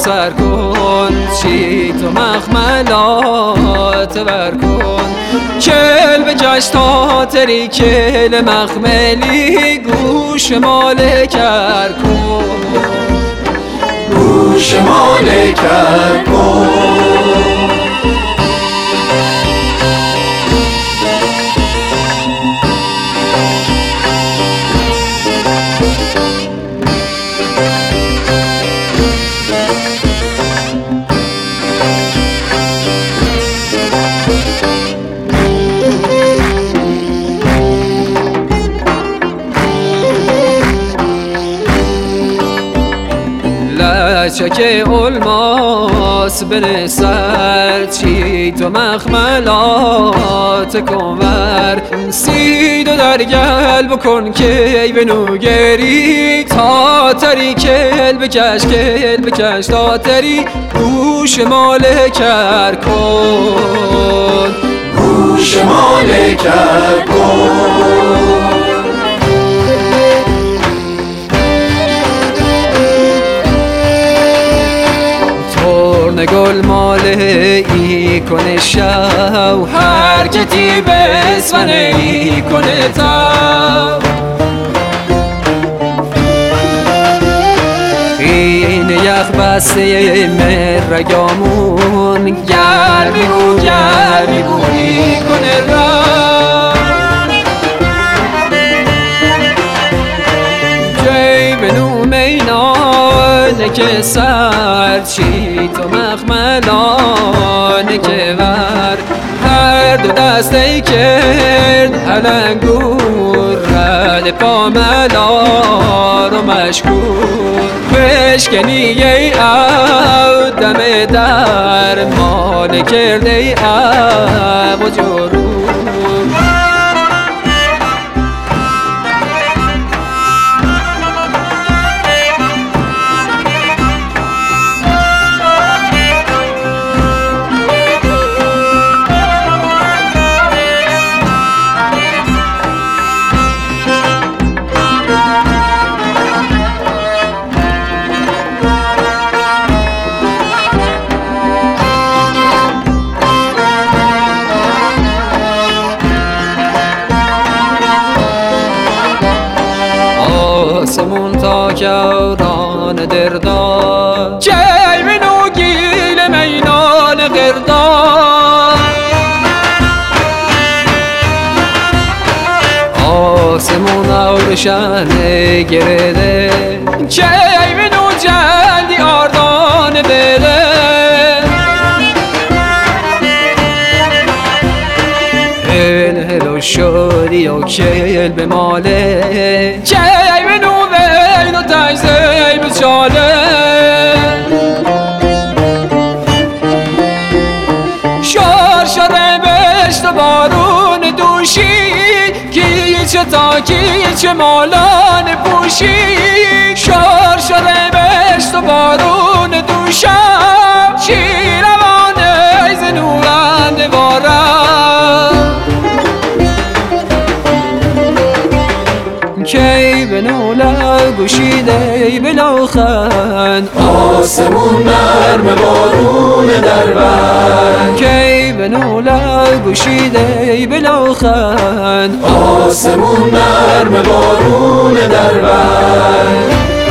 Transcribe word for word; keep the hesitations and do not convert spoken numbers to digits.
سر کن چیت و مخملات ور کن کل به جشتا تری کل مخملی گوش مال کر کن گوش مال کر کن لچک الماس بر سر چیت و مخملات کنور سید و در گل بکن که به نوگری تا تری کل بکش کل بکش تا تری گوش مال کر کن گوش مال کر کن گل ماله ای کنه شو حرکتی بسونه ای کنه تا این یخ بسته مرگامون گرمی گو گرمی گو ای کنه را جای بنو مینان که سر چیت و مخملان که ور هر دو دسته کرد علنگور رد پاملار و مشکور بشکنی ای او دم در مال کرده ای او جرور آسمون تا کوران دردا جی منو گیل مینان قردا آسمون آورشن گرده جی منو جلدی آردان بره هل هلو شدی و کل به ماله جی منو بین و تجزی بچاله شار شده بشت بارون دوشی کیچه تا کیچه مالان پوشی شار شده بشت بارون دوشم شیروانه زنورند بارم کی بنولا گوشیده بلاخن آسمون نرم بارون دربند کی بنولا گوشیده بلاخن آسمون نرم بارون دربند